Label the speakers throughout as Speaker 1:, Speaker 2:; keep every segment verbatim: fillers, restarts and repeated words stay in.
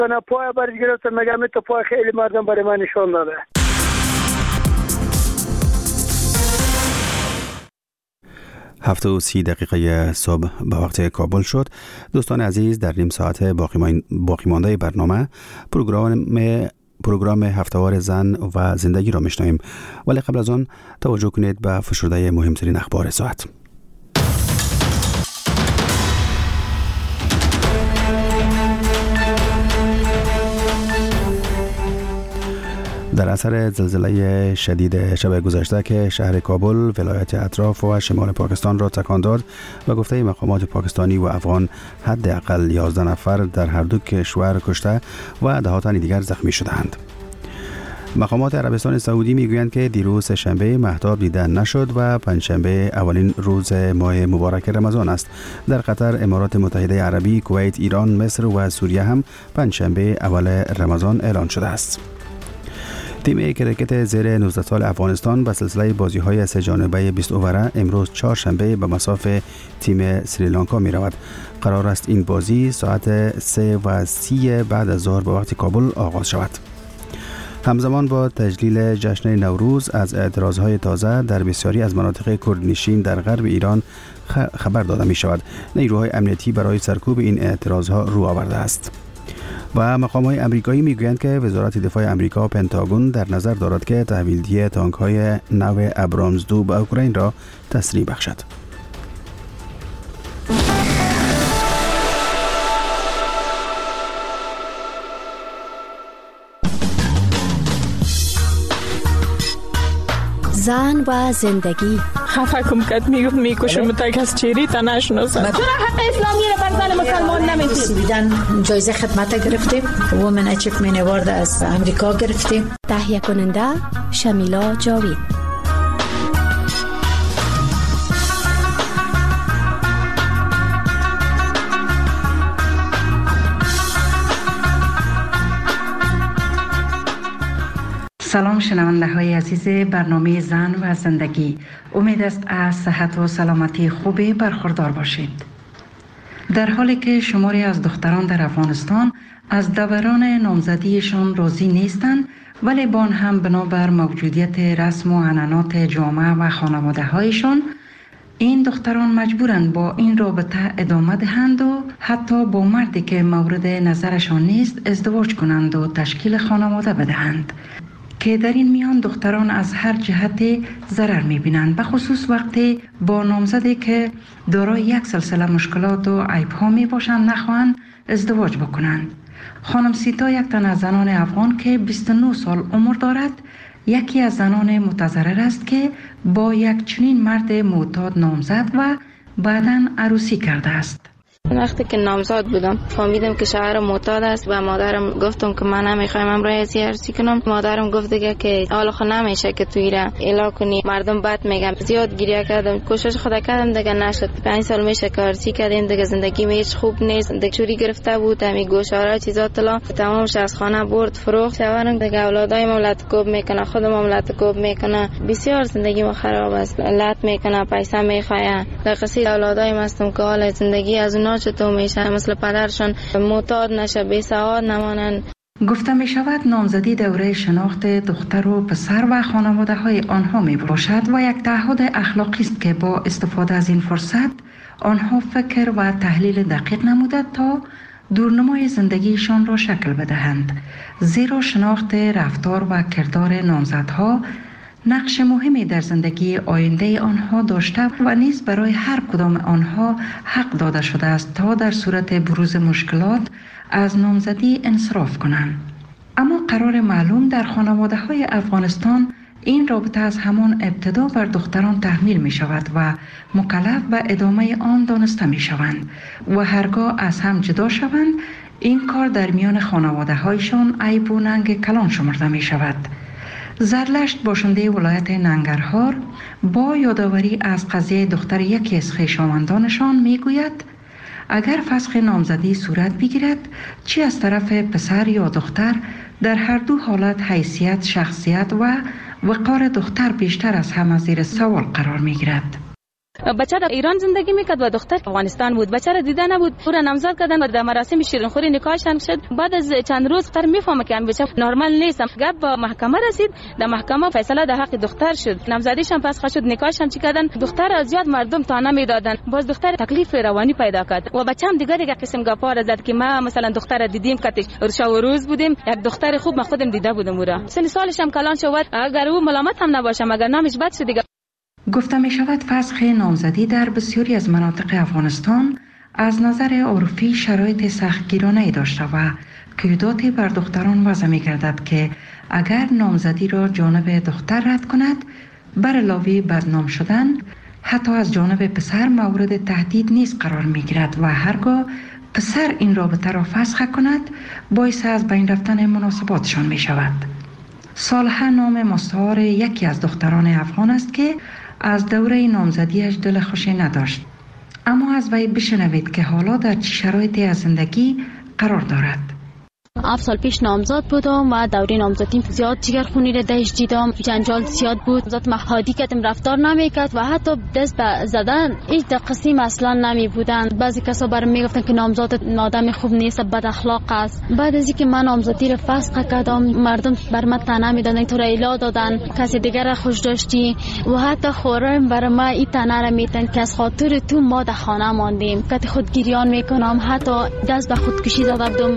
Speaker 1: من پای برش گرفتم، میگم تو پای خیلی مردم برای من نشان داده.
Speaker 2: هفت و سی دقیقه صبح به وقت کابل شد. دوستان عزیز، در نیم ساعت باقی مانده برنامه پروگرام پروگرام هفتهوار زن و زندگی را میشنویم، ولی قبل از آن توجه کنید به فشرده مهمترین اخبار ساعت. در اثر زلزله شدید شب گذشته که شهر کابل، ولایت اطراف و شمال پاکستان را تکان داد و گفته مقامات پاکستانی و افغان حداقل یازده نفر در هر دو کشور کشته و ده تن دیگر زخمی شدند. مقامات عربستان سعودی میگویند که دیروز شنبه مهتاب دیده نشد و پنجشنبه اولین روز ماه مبارک رمضان است. در قطر، امارات متحده عربی، کویت، ایران، مصر و سوریه هم پنجشنبه اول رمضان اعلان شده است. تیم کرکت زیر نوزده سال افغانستان به سلسله بازی‌های سه جانبه بیست اووره امروز چهارشنبه به مصاف تیم سریلانکا می رود. قرار است این بازی ساعت سه و سی بعد از ظهر به وقت کابل آغاز شود. همزمان با تجلیل جشن نوروز، از اعتراضهای تازه در بسیاری از مناطق کردنشین در غرب ایران خبر داده می شود. نیروهای امنیتی برای سرکوب این اعتراضها رو آورده است. و مقام‌های امریکایی میگویند که وزارت دفاع امریکا پنتاگون در نظر دارد که تحویل‌دهی تانک‌های نو ابرامز دو به اوکراین را تسریع بخشد.
Speaker 3: زن و زندگی.
Speaker 4: خفه کم کت میگفت میکشم تا کس چیری تا نشناسم.
Speaker 5: چرا حق اسلامی را بر زن مسلمان نمیدید؟
Speaker 6: بیدن جایزه خدمت گرفتیم، وومن اچیومنت اوارد از امریکا گرفتیم.
Speaker 3: تهیه کننده شمیلا جاوید.
Speaker 7: سلام شنونده های عزیز برنامه زن و زندگی، امید است از صحت و سلامتی خوبی برخوردار باشید. در حالی که شماری از دختران در افغانستان از دوران نامزدیشان راضی نیستند، ولی با آن هم بنابر موجودیت رسم و عنعنات جامعه و خانواده هایشان، این دختران مجبورند با این رابطه ادامه دهند و حتی با مردی که مورد نظرشان نیست ازدواج کنند و تشکیل خانواده بدهند، که در این میان دختران از هر جهت ضرر می‌بینند، به خصوص وقتی با نامزدی که دارای یک سلسله مشکلات و عیب‌ها میباشند نخواهند ازدواج بکنند. خانم سیتا، یک تن از زنان افغان که بیست و نه سال عمر دارد، یکی از زنان متضرر است که با یک چنین مرد معتاد نامزد و بعداً عروسی کرده است.
Speaker 8: وقتی که نامزد بودم فهمیدم که شوهر معتاد است و مادرم گفتم که من نمیخوایم امروز عروسی کنم. مادرم گفت دیگه که حالا خود نمیشه که توی را اعلام کنی، مردم بد میگن. زیاد گریه کردم، کوشش خدا کردم دیگه نشد. پنج سال میشه که عروسی کردیم دیگه، زندگی هیچ خوب نیست. دیگه چوری گرفته بود، همین گوشواره چیزا طلا تمامش از خانه برد فروخت. شوهرم دیگه اولادای مملت کوب میکنه، خود مملت کوب میکنه، بسیار زندگی ما خراب است. لط میکنه، پیسه میخواه. در قصید اولادای مستم که حال زندگی از اونها چطور میشه، مثل پدرشان معتاد نشه، بی سواد نمانن.
Speaker 7: گفته می شود نامزدی دوره شناخت دختر و پسر و خانواده های آنها می باشد و یک تعهد اخلاقی است که با استفاده از این فرصت آنها فکر و تحلیل دقیق نموده تا دورنمای زندگیشان را شکل بدهند، زیرا شناخت رفتار و کردار نامزدها نقش مهمی در زندگی آینده آنها داشته و نیز برای هر کدام آنها حق داده شده است تا در صورت بروز مشکلات از نامزدی انصراف کنند. اما قرار معلوم در خانواده های افغانستان این رابطه از همان ابتدا بر دختران تحمیل می شود و مکلف به ادامه آن دانسته می شوند و هرگاه از هم جدا شوند این کار در میان خانواده هایشان عیب و ننگ کلان شمرده می شود. زرلشت باشنده ولایت ننگرهار با یادآوری از قضیه دختر یکی از خویشاوندانشان میگوید اگر فسخ نامزدی صورت بگیرد، چی از طرف پسر یا دختر، در هر دو حالت حیثیت، شخصیت و وقار دختر بیشتر از همه زیر سوال قرار میگیرد.
Speaker 9: بچه در ایران زندگی میکرد و دختر افغانستان بود. بچه را دیده نبود، او را نامزد کردن و در مراسم شیرینخوری نکاحشان شد. بعد از چند روز دختر میفهمه که بچه نرمال نیست. گپ به محکمه رسید، در محکمه فیصله در حق دختر شد. نامزدیشان پس خشد، نکاحشان چی کردن، دختر از زیاد مردم تانه میدادن. باز دختر تکلیف روانی پیدا کرد و بچه‌م دیگه دیگه قسم گپا را زد که ما مثلا دختر دیدیم کتش شب و روز بودیم، یک دختر خوب ما خودم دیده بودم او را. سن سالش هم کلان شد، اگر او ملامت هم نباشه مگر نامش بد شد دیگه.
Speaker 7: گفته می شود فسخ نامزدی در بسیاری از مناطق افغانستان از نظر عرفی شرایط سختگیرانه‌ای داشته و قیوداتی بر دختران وضع می گردد که اگر نامزدی را جانب دختر رد کند بر علاوه بدنام شدن حتی از جانب پسر مورد تهدید نیز قرار می گیرد و هرگاه پسر این رابطه را فسخ کند باعث از بین رفتن مناسباتشان می شود. صالحه نام مستعار یکی از دختران افغان است که از دوره نامزدیش دل خوشی نداشت، اما از وی بشنوید که حالا در چه شرایطی از زندگی قرار دارد.
Speaker 10: هفت سال پیش نامزد بودم و دوره نامزدیم زیاد جگرخونی را دهش دیدم، جنجال زیاد بود، ذات محادی کردم رفتار نمیکرد و حتی دست به زدن هیچ قسم اصلا نمی بودن. بعضی کسا برام میگفتن که نامزد آدم خوب نیست، بد اخلاق است. بعد از اینکه من نامزدی را فسخ کردم مردم بر من طعنه میدادن، تو را الا دادن، کسی دیگر را خوش داشتی و حتی خورم بر ما این طعنه را میدن که از خاطر تو ما در خانه ماندیم، که خودگیریان میکنم، حتی دست به خودکشی زده بودم.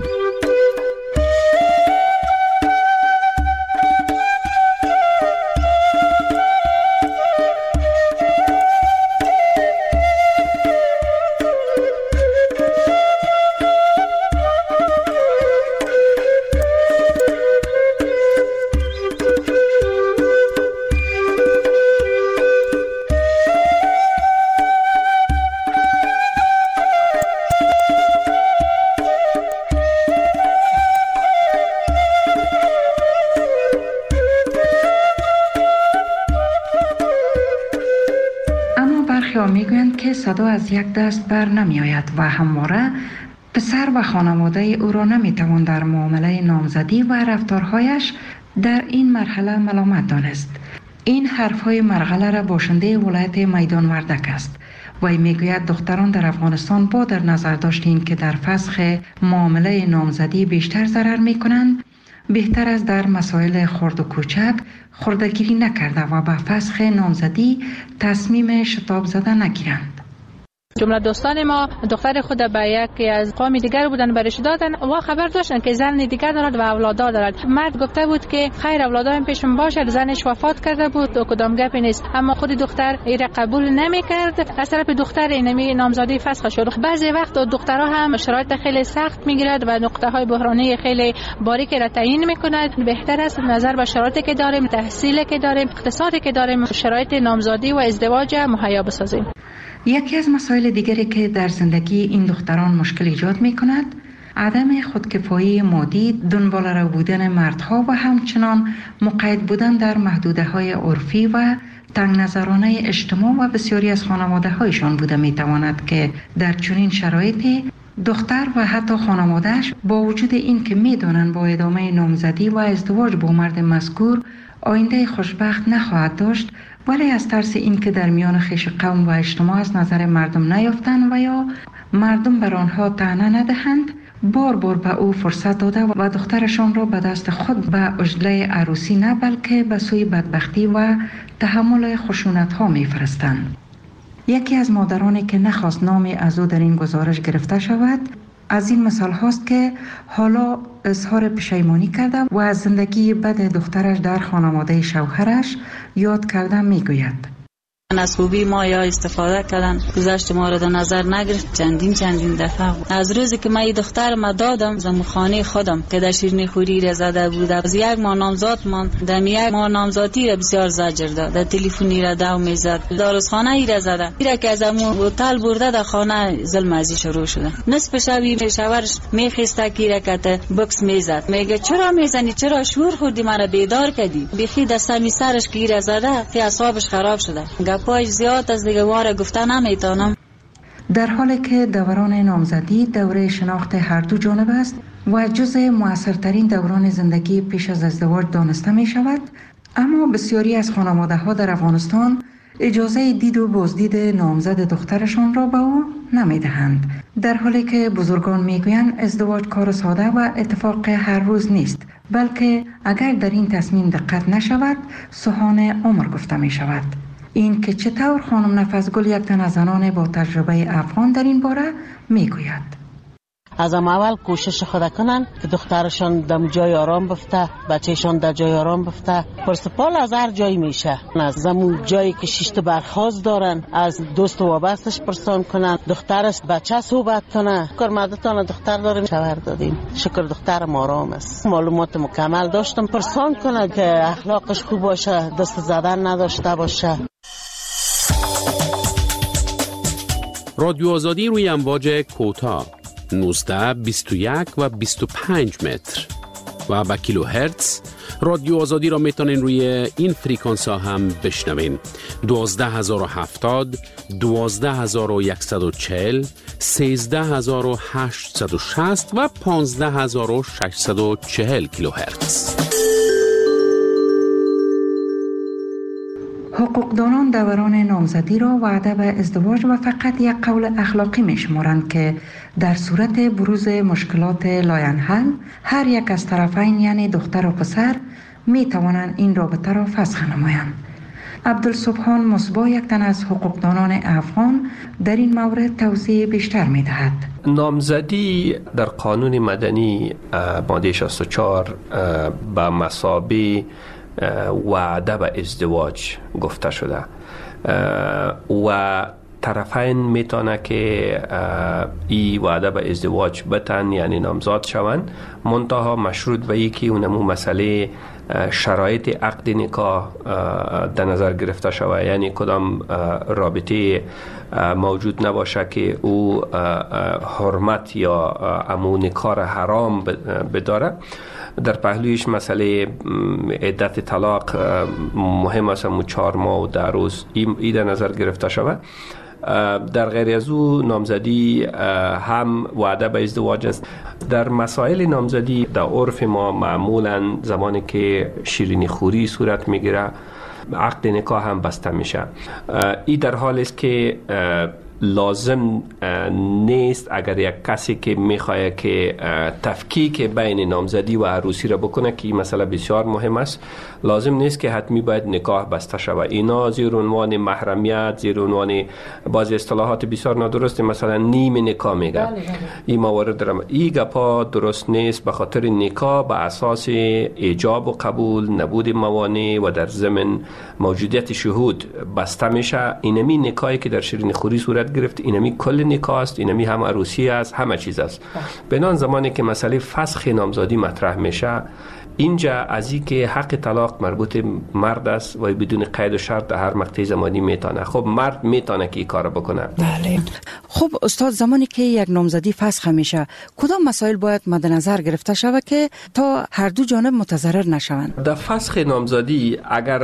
Speaker 10: میگویند که صدا از یک دست بر نمی آید و همواره پسر و خانواده او را نمی توان در معامله نامزدی و رفتارهایش در این مرحله ملامت دانست. این حرفهای مرغله را باشنده ولایت میدان وردک است. وی میگوید دختران در افغانستان با در نظر داشتیم که در فسخ معامله نامزدی بیشتر ضرر می کنند، بهتر است در مسائل خرد و کوچک خردگیری نکرده و به فسخ نامزدی تصمیم شتاب زده نگیرند.
Speaker 11: جمله دوستان ما دختر خود به یکی از قوم دیگر بودن برش دادن و خبر داشتن که زن دیگر دارد و اولادا دارد. مرد گفته بود که خیر اولادام پیشم باشد، زنش وفات کرده بود و کدام گپی نیست، اما خود دختر این قبول نمی کرد. از طرف دختر اینمی نامزدی فسخ شد. بعضی وقت دخترها هم شرایط خیلی سخت میگیرد و نقطه های بحرانی خیلی باریکی را تعیین میکند. بهتر است نظر به شرایطی که داریم، تحصیلی که داریم، اقتصادی که داریم، شرایط نامزدی و ازدواج مهیا بسازیم.
Speaker 7: یکی از مسائل دیگری که در زندگی این دختران مشکل ایجاد می کند عدم خودکفایی مادی، دنبال رو بودن مردها و همچنان مقید بودن در محدوده های عرفی و تنگ نظرانه اجتماع و بسیاری از خانواده هایشان بوده می تواند که در چنین شرایطی دختر و حتی خانوادهش با وجود این که می دانند با ادامه نامزدی و ازدواج با مرد مذکور آینده خوشبخت نخواهد داشت، ولی از ترس این که در میان خویش قوم و اجتماع از نظر مردم نیافتند و یا مردم بر آنها طعنه ندهند، بار بار به او فرصت داده و دخترشان را به دست خود به عجله عروسی نه بلکه به سوی بدبختی و تحمل خشونت ها می فرستند. یکی از مادرانی که نخواست نامی از او در این گزارش گرفته شود از این مثال هاست که حالا اظهار پشیمانی کرده و از زندگی بد دخترش در خانواده شوهرش یاد کرده میگوید:
Speaker 12: از خوبی ما یا استفاده کردن، گذشت ما را در نظر نگرفت. چندین چندین دفعه از روزی که من این دختر ما دادم زمو خانه خودم که در شیرینی خوری را زده بود، از یک ماه نامزاد من در یک ماه نامزادی را بسیار زجر داد، در تلفنی را دو میزد، داروخانه ای را زده، ایرا که از امو هتل برده در خانه ظلم ازی شروع شده. نصف شبی شوهرش میخسته کی را که بکس میزد، میگه چرا میزنی، چرا شور خوردی، مرا بیدار کردی. بخی دستمی سرش کی را زده که اعصابش خراب شده. پای زیاد از دیگه واره گفته نمیتونم.
Speaker 7: در حالی که دوران نامزدی دوره شناخت هر دو جانب است و جزء مؤثرترین دوران زندگی پیش از ازدواج دانسته می شود، اما بسیاری از خانواده ها در افغانستان اجازه دید و بازدید نامزد دخترشان را به او نمیدهند، در حالی که بزرگان میگویند ازدواج کار ساده و اتفاق هر روز نیست، بلکه اگر در این تصمیم دقت نشود سوهان عمر گفته می شود. این که چطور خانم نفسگل یک تن از زنان با تجربه افغان در این باره میگوید.
Speaker 13: از اول کوشش خود کنن که دخترشان در جای آرام بفته، بچهشان در جای آرام بفته. پرسپال از هر جایی میشه، از زمون جایی که شیشت برخواست دارن از دوست و وابستش پرسان کنن، دخترش بچه صحبت کنه. کارمدتان دختر داریم شوهر دادیم، شکر دخترم آرام است، معلومات مکمل داشتم، پرسان کنه که اخلاقش خوب باشه، دست زدن نداشته باشه.
Speaker 14: رادیو آزادی روی امواج کوتاه نوزده، بیست و یک و بیست و پنج متر و با کیلو هرتز. رادیو آزادی را میتونین روی این فریکانس ها هم بشنوین: دوازده هزار و هفتاد، دوازده هزار و صد و چهل، سیزده هزار و هشتصد و شصت و پانزده هزار و ششصد و چهل کیلو هرتز.
Speaker 7: حقوقدانان دوران نامزدی را وعده به ازدواج و فقط یک قول اخلاقی می شمارند که در صورت بروز مشکلات لاینحل هر یک از طرفین یعنی دختر و پسر می توانند این رابطه را فسخ نمایند. عبدالسبحان مصباح یک تن از حقوقدانان افغان در این مورد توضیح بیشتر می دهد.
Speaker 15: نامزدی در قانون مدنی ماده شصت و چهار به مثابه وعده به ازدواج گفته شده و طرفین میتونه که ای وعده به ازدواج بتن یعنی نامزاد شوند، منتها مشروط به یکی اونمو مسئله شرایط عقد نکاح در نظر گرفته شود، یعنی کدام رابطه موجود نباشه که او حرمت یا امو نکاح حرام بداره. در پهلویش مسئله عدت طلاق مهم است، همون چهار ماه و ده روز ای در نظر گرفته شود. در غیر از او نامزدی هم وعده به ازدواج است. در مسائل نامزدی در عرف ما معمولا زمانی که شیرینی خوری صورت میگیره عقد نکاح هم بسته میشه. ای در حال است که لازم نیست اگر یک کسی که میخواد که تفکیک بین نامزدی و عروسی را بکنه که این مسئله بسیار مهم است، لازم نیست که حتمی باید نکاح بسته شود. اینا زیر عنوان محرمیت، زیر عنوان بعضی اصطلاحات بسیار نادرست مثلا نیم نکاح میگه. این موارد را این گپا درست نیست، به خاطر نکاح به اساس ایجاب و قبول، نبود موانع و در ضمن موجودیت شهود بسته میشه. اینمی نکاحی که در شیرین خوری صورت گرفت اینمی کل نکاح است، اینمی هم عروسی است، همه چیز است. بنان زمانی که مسئله فسخ نامزدی مطرح میشه، اینجا از این که حق طلاق مربوط مرد است و بدون قید و شرط در هر مقطع زمانی میتونه. خب مرد میتونه که این کار بکنه.
Speaker 16: بله. خب استاد، زمانی که یک نامزدی فسخ میشه کدام مسائل باید مد نظر گرفته شود که تا هر دو جانب متضرر نشوند؟
Speaker 15: در فسخ نامزدی اگر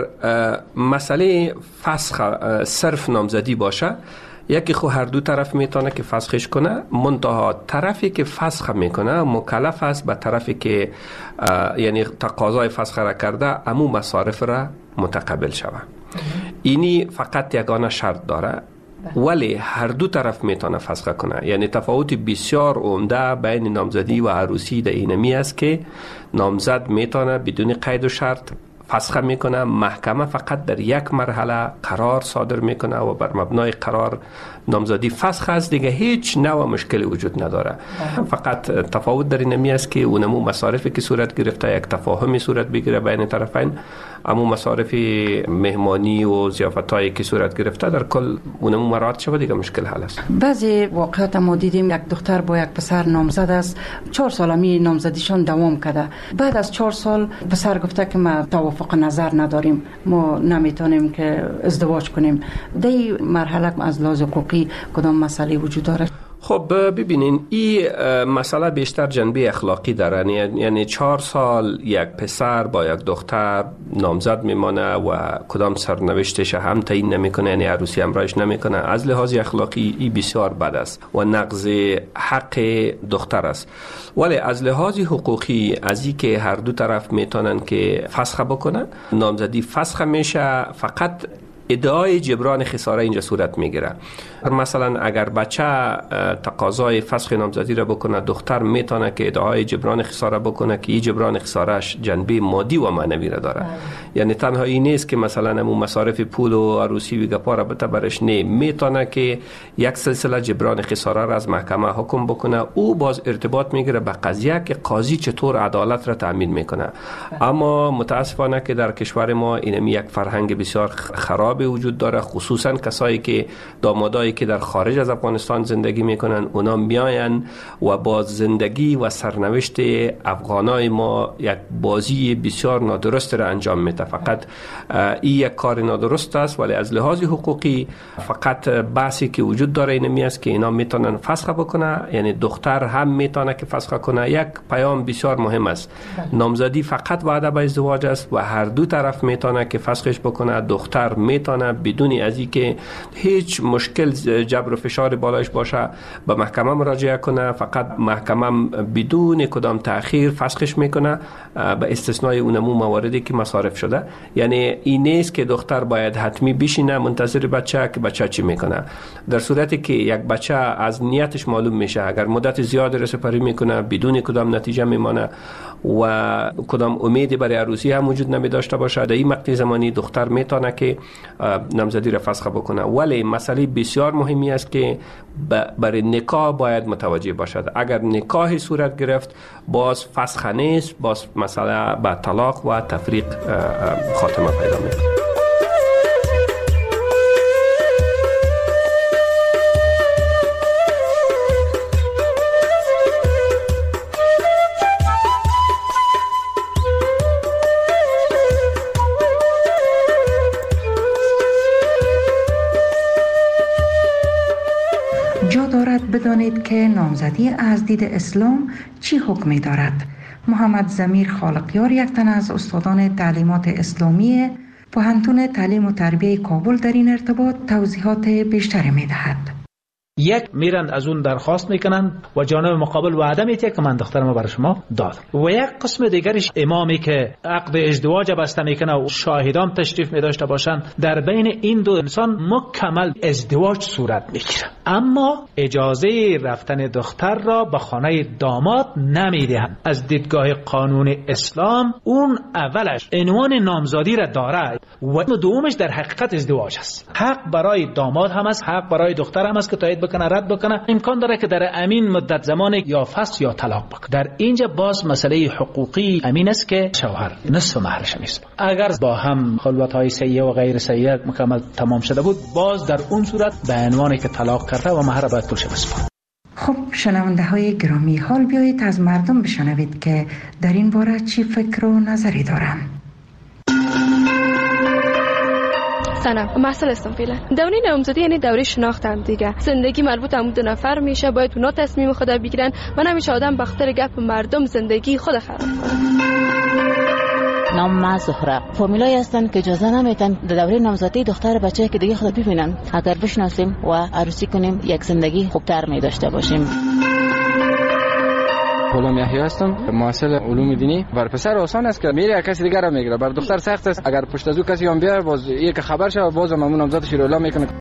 Speaker 15: مسئله فسخ صرف نامزدی باشه، یکی خو هر دو طرف میتونه که فسخش کنه، منتها طرفی که فسخ میکنه مکلف است به طرفی که یعنی تقاضای فسخ را کرده امو مصارف را متقبل شود. اینی فقط یگانه شرط داره، ولی هر دو طرف میتونه فسخ کنه. یعنی تفاوت بسیار عمده بین نامزدی و عروسی در اینمی است که نامزد میتونه بدون قید و شرط فسخ میکنه، محکمه فقط در یک مرحله قرار صادر میکنه و بر مبنای قرار نامزدی فسخ است، دیگه هیچ نوع مشکلی وجود نداره. فقط تفاوت در اینمی است که اونمو مصارفی که صورت گرفته یک تفاهمی صورت بگیره بین طرفین، اما مصارف مهمانی و ضیافتایی که صورت گرفته در کل اونمو مراعات شود، دیگه مشکل حل است.
Speaker 16: بعضی واقعات ما دیدیم یک دختر با یک پسر نامزد است، چهار سال می نامزدیشون دوام کرده. بعد از چهار سال پسر گفته که ما توافق نظر نداریم، ما نمیتونیم که ازدواج کنیم. در این مرحله از لحاظ حقوقی کدام مسئله وجود دارد؟
Speaker 15: خب ببینین، این مسئله بیشتر جنبه اخلاقی داره. یعنی چهار سال یک پسر با یک دختر نامزد میمانه و کدام سرنوشتش هم تعیین نمیکنه، یعنی عروسی همراهش نمیکنه. از لحاظ اخلاقی این بسیار بد است و نقض حق دختر است. ولی از لحاظ حقوقی از این که هر دو طرف میتونن که فسخ بکنن، نامزدی فسخ میشه. فقط ادعای جبران خساره اینجا صورت میگیره. مثلا اگر بچه تقاضای فسخ نامزدی را بکنه، دختر میتونه که ادعای جبران خساره بکنه که این جبران خسارهش جنبه مادی و معنوی را داره. یعنی تنها این نیست که مثلا همون مصارف پول و عروسی و گپا را بته برش، نه، میتونه که یک سلسله جبران خساره را از محکمه حکم بکنه. او باز ارتباط میگیره به قضیه که قاضی چطور عدالت را تامین میکنه. اما متاسفانه که در کشور ما این یک فرهنگ بسیار خراب وجود داره، خصوصا کسایی که دامادایی که در خارج از افغانستان زندگی میکنن، اونا میاین و با زندگی و سرنوشت افغانای ما یک بازی بسیار نادرست را انجام میده. فقط این یک کار نادرست است، ولی از لحاظ حقوقی فقط بحثی که وجود داره این می است که اینا میتونن فسخ بکنه، یعنی دختر هم میتونه که فسخ کنه. یک پیام بسیار مهم است، نامزدی فقط وعده به ازدواج است و هر دو طرف میتونه که فسخش بکنه. دختر میتونه بدون از اینکه هیچ مشکل جبر و فشار بالایش باشه به محکمه مراجعه کنه، فقط محکمه بدون کدام تأخیر فسخش میکنه به استثنای اونمو مواردی که مصارف شده. یعنی این نیست که دختر باید حتمی بشینه منتظر بچه که بچه چی میکنه. در صورتی که یک بچه از نیتش معلوم میشه، اگر مدت زیاد رسپاری میکنه بدون کدام نتیجه میمانه و کدام امیدی برای عروسی هم وجود نمی داشته باشه، در این مقطع زمانی دختر میتونه که نامزدی را فسخ بکنه. ولی مسئله بسیار مهمی است که برای نکاح باید متوجه باشد. اگر نکاح صورت گرفت باز فسخ نیست، باز مسئله به طلاق و تفریق خاتمه پیدا میکنه.
Speaker 7: جا دارد بدانید که نامزدی از دید اسلام چی حکمی دارد. محمد ضمیر خالقیار، یک تن از استادان تعلیمات اسلامی پوهنتون تعلیم و تربیه کابل، در این ارتباط توضیحات بیشتری می دهد.
Speaker 17: یک، میرن از اون درخواست میکنن و جانب مقابل وعده میده که من دخترمو برای شما دادم. و یک قسم دیگرش امامی که عقد ازدواج بسته میکنه و شاهدان تشریف میداشته باشن، در بین این دو انسان مکمل ازدواج صورت میگیره، اما اجازه رفتن دختر را به خانه داماد نمیدهند. از دیدگاه قانون اسلام اون اولش عنوان نامزادی را داره و دومش در حقیقت ازدواج است. حق برای داماد هم است، حق برای دختر هم است که تایید بکنه، رد بکنه. امکان داره که در امین مدت زمان یا فسخ یا طلاق بکنه. در اینجا باز مسئله حقوقی امین است که شوهر نصف مهرش نیست. اگر با هم خلوت‌های سیئه و غیر سیئه مکمل تمام شده بود، باز در اون صورت به عنوانی که طلاق کرده و مهر باید پولش بسپاره.
Speaker 7: خب شنونده های گرامی، حال بیایید از مردم بشنوید که در این باره چی فکر و نظری دارند.
Speaker 18: سلام، محصل هستم فعلا. دوره نامزدی یعنی دوره شناخت هم دیگه. زندگی مربوط هم دو نفر میشه، باید اونا تصمیم خود بگیرن و نمیشه آدم به خاطر گپ مردم زندگی خود خراب کنه.
Speaker 19: نام ما زهره. فامیلایی هستن که اجازه نمیدن در دوره نامزدی دختر بچه‌ای که دیگه خود ببینن. اگر بشناسیم و عروسی کنیم یک زندگی خوبتر می داشته باشیم.
Speaker 20: غلام یحیی هستم، محصل علوم دینی. بر پسر آسان است که میره کسی دیگر را میگیره، بر دختر سخت است. اگر پشت از او کسی هم بیاد باز یک خبر شه و باز همون نامزدش رو اعلام میکنه.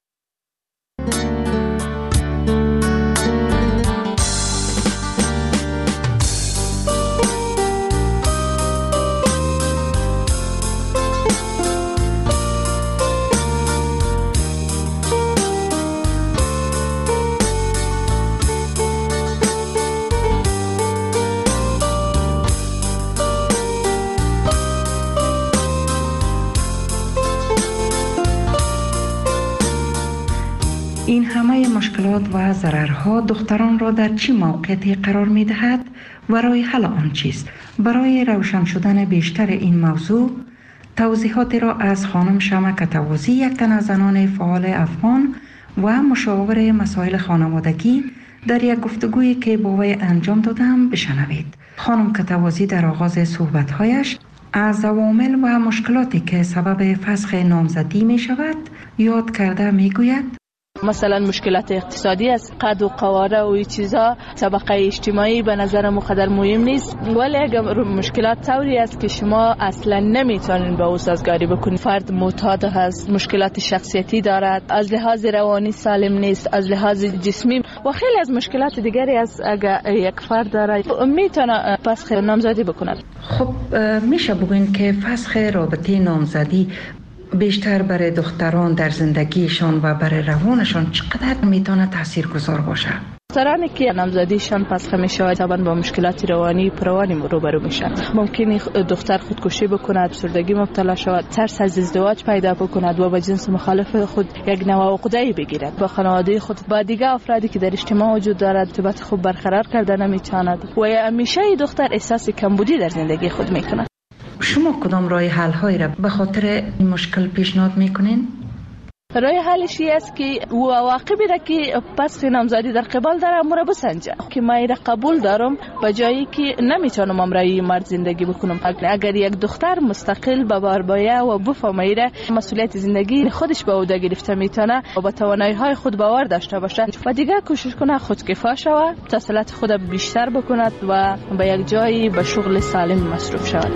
Speaker 7: این همه مشکلات و ضررها دختران را در چه موقعیتی قرار می دهد و راه حل آن چیست؟ برای روشن شدن بیشتر این موضوع توضیحاتی را از خانم شمع کتوازی، یک تن از زنان فعال افغان و مشاور مسائل خانوادگی، در یک گفتگویی که با وی انجام دادم بشنوید. خانم کتوازی در آغاز صحبت‌هایش از عوامل و مشکلاتی که سبب فسخ نامزدی می شود یاد کرده می گوید:
Speaker 11: مثلا مشکلات اقتصادی است، قد و قواره و این چیزا طبقه اجتماعی به نظر مقدر مهم نیست، ولی اگر مشکلات طوری است که شما اصلا نمیتونین با او سازگاری بکنید. فرد معتاد هست، مشکلات شخصیتی دارد، از لحاظ روانی سالم نیست، از لحاظ جسمی و خیلی از مشکلات دیگری از اگر یک فرد داره میتونه فسخ نامزدی بکند.
Speaker 7: خب میشه بگوین که فسخ رابطه نامزدی بیشتر برای دختران در زندگیشان و برای روانشان چقدر میتونه تاثیرگذار باشه؟
Speaker 11: دخترانی که نامزدیشان فسخ میشه طبعا با مشکلات روانی پروانی روبرو میشن. ممکنه دختر خودکشی بکند، افسردگی مبتلا شود، ترس از ازدواج پیدا بکند و با جنس مخالف خود یک نوع عقده بگیرد. با خانواده خود، با دیگه افرادی که در اجتماع وجود دارد ارتباط خوب برقرار کرده نمیتواند و همیشه دختر احساس کمبودی در زندگی خود میکنه.
Speaker 7: شما کدام راه حل هایی را به خاطر این مشکل پیشنهاد میکنین؟
Speaker 11: راه حلش است که او عواقبی را که پس نامزدی در قبال داره امور بسنجه که من را قبول دارم به جایی که نمیتونم امرای مرد زندگی بکنم. اگر یک دختر مستقل به بار بایه و بفهمه مسئولیت زندگی خودش به عهده گرفته میتونه و با توانایی های خود باور داشته باشه و دیگه کوشش کنه خودکفا شود، تحصیلات خود بیشتر بکند و به یک جایی به شغل سالم مصروف شود.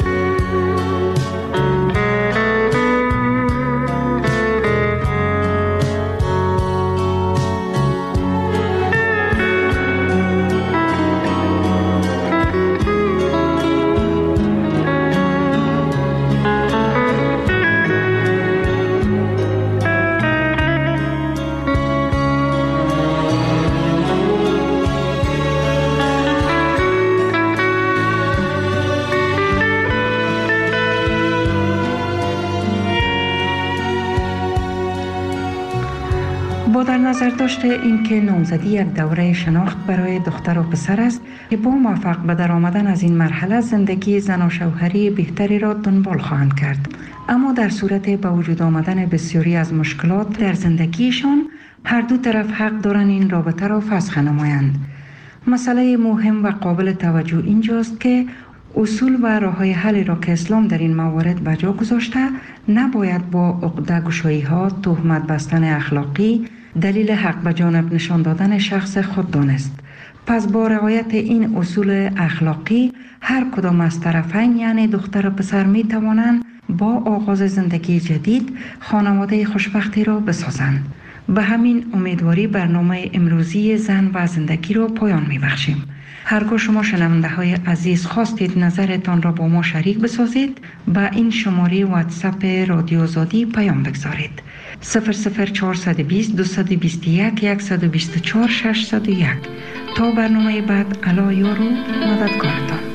Speaker 7: با در نظر داشته این که نامزدی یک دوره شناخت برای دختر و پسر است که با موفق به در آمدن از این مرحله زندگی زن و شوهری بهتری را دنبال خواهند کرد، اما در صورت به وجود آمدن بسیاری از مشکلات در زندگیشان هر دو طرف حق دارند این رابطه را فسخ نمایند. مسئله مهم و قابل توجه اینجاست که اصول و راه‌های حل را که اسلام در این موارد به جا گذاشته نباید با عقده گشایی ها، تهمت بستن اخلاقی دلیل حق به جانب نشان دادن شخص خود دانست. پس با رعایت این اصول اخلاقی هر کدام از طرفین یعنی دختر و پسر می توانند با آغاز زندگی جدید خانواده خوشبختی را بسازند. به همین امیدواری برنامه امروزی زن و زندگی را پایان می بخشیم. هرگاه شما شنونده های عزیز خواستید نظرتان را با ما شریک بسازید، با این شماره واتساپ رادیو آزادی پیام بگذارید. صفر صفر چهارصد و بیست دویست و بیست و یک صد و بیست و چهار ششصد و یک. تا برنامه بعد، الا یارو مددکارتان.